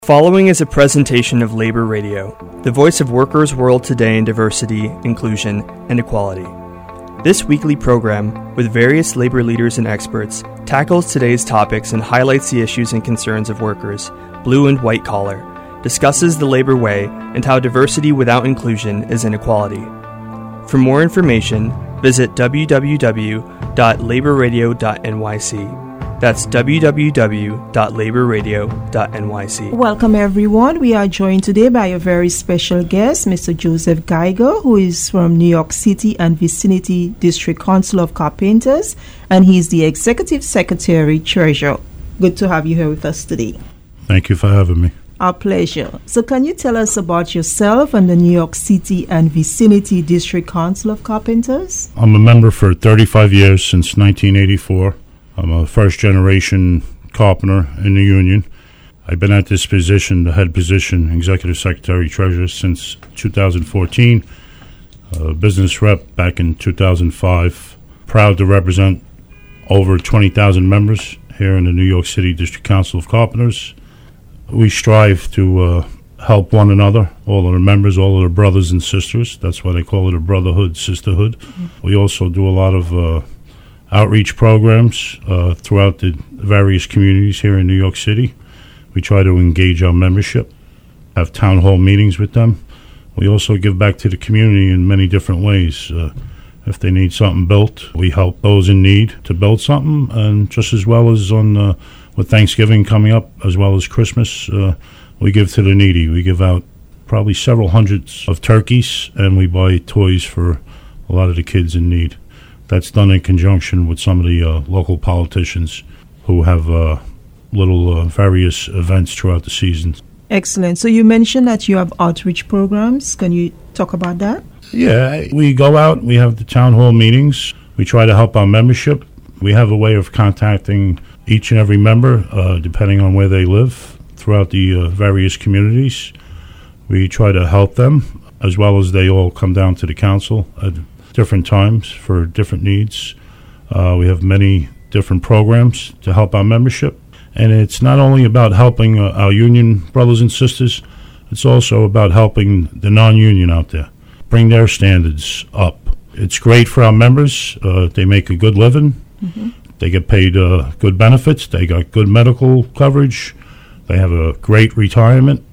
Following is a presentation of Labor Radio, the voice of workers' world today in diversity, inclusion, and equality. This weekly program, with various labor leaders and experts, tackles today's topics and highlights the issues and concerns of workers, blue and white collar, discusses the labor way and how diversity without inclusion is inequality. For more information, visit www.laborradio.nyc. That's www.laborradio.nyc. Welcome, everyone. We are joined today by a very special guest, Mr. Joseph Geiger, who is from New York City and Vicinity District Council of Carpenters, and he's the Executive Secretary Treasurer. Good to have you here with us today. Thank you for having me. Our pleasure. So can you tell us about yourself and the New York City and Vicinity District Council of Carpenters? I'm a member for 35 years, since 1984. I'm a first-generation carpenter in the union. I've been at this position, the head position, Executive Secretary Treasurer, since 2014. Business rep back in 2005. Proud to represent over 20,000 members here in the New York City District Council of Carpenters. We strive to help one another, all of the members, all of the brothers and sisters. That's why they call it a brotherhood, sisterhood. Mm-hmm. We also do a lot of outreach programs throughout the various communities here in New York City. We try to engage our membership, have town hall meetings with them. We also give back to the community in many different ways. If they need something built, we help those in need to build something, and just as well as on with Thanksgiving coming up, as well as Christmas, we give to the needy. We give out probably several hundreds of turkeys, and we buy toys for a lot of the kids in need. That's done in conjunction with some of the local politicians who have little various events throughout the season. Excellent. So you mentioned that you have outreach programs. Can you talk about that? Yeah, we go out, we have the town hall meetings. We try to help our membership. We have a way of contacting each and every member, depending on where they live, throughout the various communities. We try to help them, as well as they all come down to the council at different times for different needs. We have many different programs to help our membership. And it's not only about helping our union brothers and sisters, it's also about helping the non-union out there, bring their standards up. It's great for our members. They make a good living. Mm-hmm. They get paid good benefits. They got good medical coverage. They have a great retirement.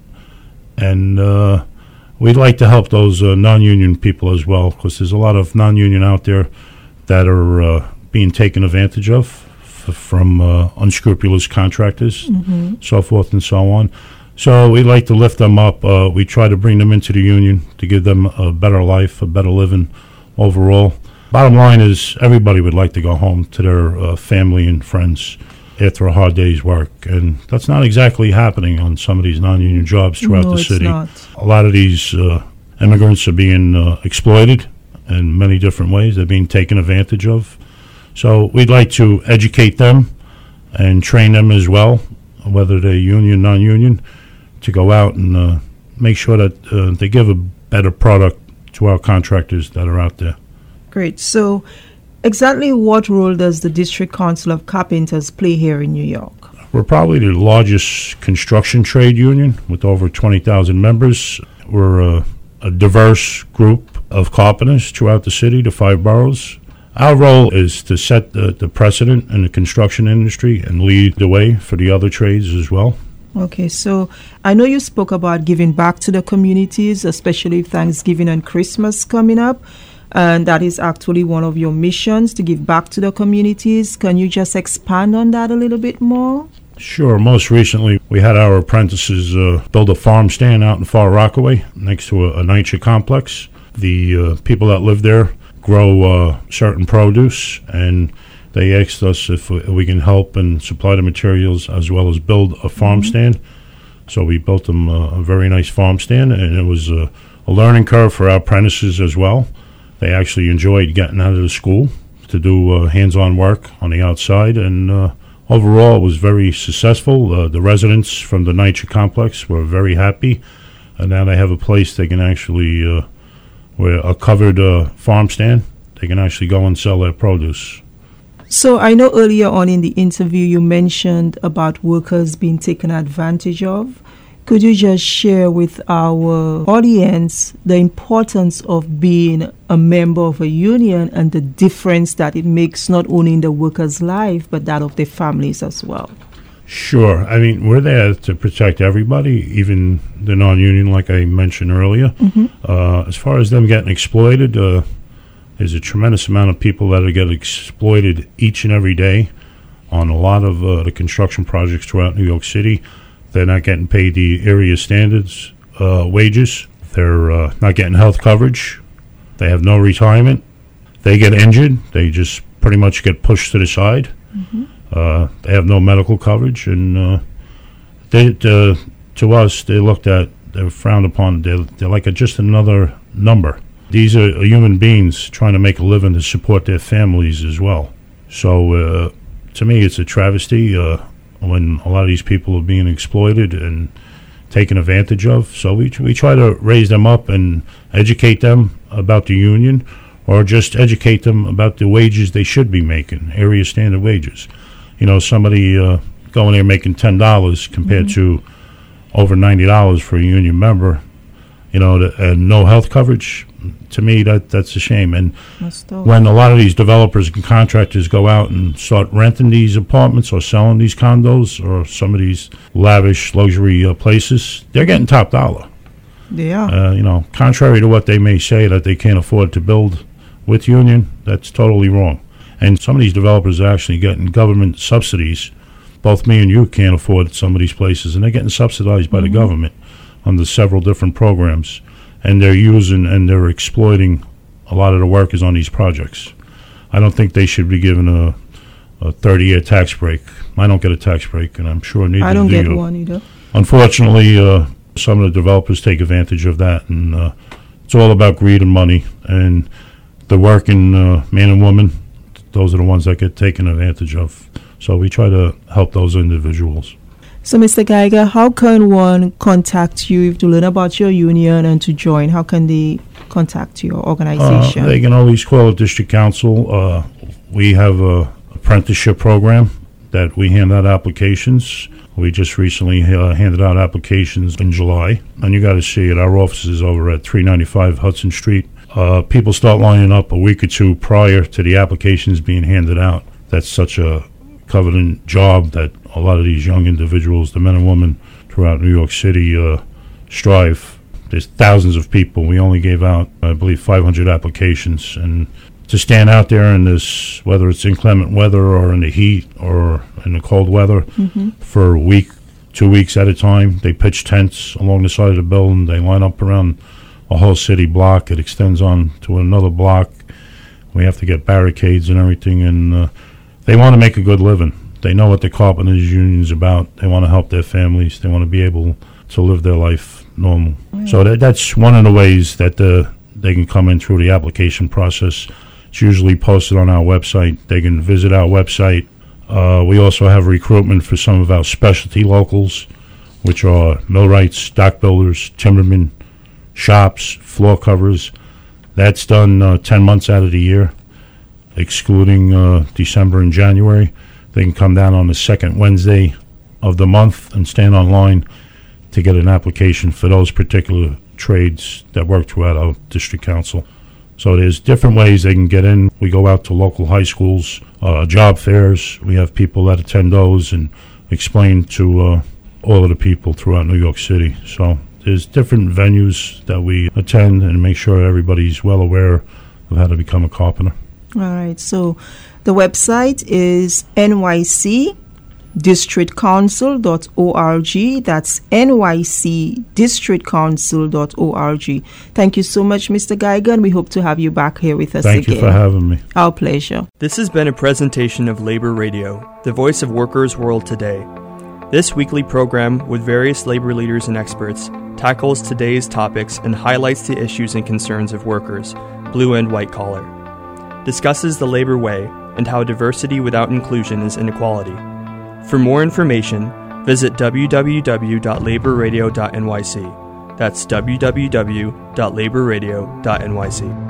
And we'd like to help those non-union people as well, because there's a lot of non-union out there that are being taken advantage of from unscrupulous contractors, mm-hmm. so forth and so on. So we'd like to lift them up. We try to bring them into the union to give them a better life, a better living overall. Bottom line is everybody would like to go home to their family and friends after a hard day's work, and that's not exactly happening on some of these non-union jobs throughout the city. Not. A lot of these immigrants are being exploited in many different ways. They're being taken advantage of. So we'd like to educate them and train them as well, whether they're union, non-union, to go out and make sure that they give a better product to our contractors that are out there. Great. So exactly what role does the District Council of Carpenters play here in New York? We're probably the largest construction trade union with over 20,000 members. We're a diverse group of carpenters throughout the city, the 5 boroughs. Our role is to set the precedent in the construction industry and lead the way for the other trades as well. Okay, so I know you spoke about giving back to the communities, especially Thanksgiving and Christmas coming up. And that is actually one of your missions, to give back to the communities. Can you just expand on that a little bit more? Sure. Most recently, we had our apprentices build a farm stand out in Far Rockaway next to a NYCHA complex. The people that live there grow certain produce, and they asked us if we can help and supply the materials as well as build a farm mm-hmm. stand. So we built them a very nice farm stand, and it was a learning curve for our apprentices as well. They actually enjoyed getting out of the school to do hands-on work on the outside, and overall it was very successful. The residents from the NYCHA complex were very happy, and now they have a place they can actually, where a covered farm stand, they can actually go and sell their produce. So I know earlier on in the interview you mentioned about workers being taken advantage of. Could you just share with our audience the importance of being a member of a union and the difference that it makes not only in the workers' life, but that of their families as well? Sure. I mean, we're there to protect everybody, even the non-union, like I mentioned earlier. As far as them getting exploited, there's a tremendous amount of people that get exploited each and every day on a lot of the construction projects throughout New York City. They're not getting paid the area standards wages. They're not getting health coverage. They have no retirement. They get injured. They just pretty much get pushed to the side. They have no medical coverage. And to us, they're frowned upon. They're like just another number. These are human beings trying to make a living to support their families as well. So to me, it's a travesty when a lot of these people are being exploited and taken advantage of. So we try to raise them up and educate them about the union, or just educate them about the wages they should be making, area standard wages. You know, somebody going there making $10 compared to over $90 for a union member, you know, and no health coverage. To me, that's a shame. And when a lot of these developers and contractors go out and start renting these apartments or selling these condos or some of these lavish luxury places, they're getting top dollar. Yeah. You know, contrary to what they may say that they can't afford to build with union, that's totally wrong. And some of these developers are actually getting government subsidies. Both me and you can't afford some of these places, and they're getting subsidized by the government under several different programs. And they're using and they're exploiting a lot of the workers on these projects. I don't think they should be given a 30-year tax break. I don't get a tax break, and I'm sure neither do you. I don't get one either. Unfortunately, some of the developers take advantage of that, and it's all about greed and money. And the working man and woman, those are the ones that get taken advantage of. So we try to help those individuals. So, Mr. Geiger, how can one contact you to learn about your union and to join? How can they contact your organization? They can always call the district council. We have a apprenticeship program that we hand out applications. We just recently handed out applications in July. And you got to see it. Our office is over at 395 Hudson Street. People start lining up a week or two prior to the applications being handed out. That's such a coveted job that a lot of these young individuals, the men and women throughout New York City, strive. There's thousands of people. We only gave out, I believe, 500 applications. And to stand out there in this, whether it's inclement weather or in the heat or in the cold weather, for a week, 2 weeks at a time, they pitch tents along the side of the building. They line up around a whole city block. It extends on to another block. We have to get barricades and everything, and they want to make a good living. They know what the carpenters union's about. They want to help their families. They want to be able to live their life normal. So that's one of the ways that they can come in through the application process. It's usually posted on our website. They can visit our website. We also have recruitment for some of our specialty locals, which are millwrights, dock builders, timbermen, shops, floor covers. That's done 10 months out of the year, excluding December and January. They can come down on the second Wednesday of the month and stand online to get an application for those particular trades that work throughout our district council. So there's different ways they can get in. We go out to local high schools, job fairs. We have people that attend those and explain to all of the people throughout New York City. So there's different venues that we attend and make sure everybody's well aware of how to become a carpenter. All right. So the website is nycdistrictcouncil.org. That's nycdistrictcouncil.org. Thank you so much, Mr. Geiger, and we hope to have you back here with us again. Thank you for having me. Our pleasure. This has been a presentation of Labor Radio, the voice of workers' world today. This weekly program, with various labor leaders and experts, tackles today's topics and highlights the issues and concerns of workers, blue and white collar, discusses the labor way and how diversity without inclusion is inequality. For more information, visit www.laborradio.nyc. That's www.laborradio.nyc.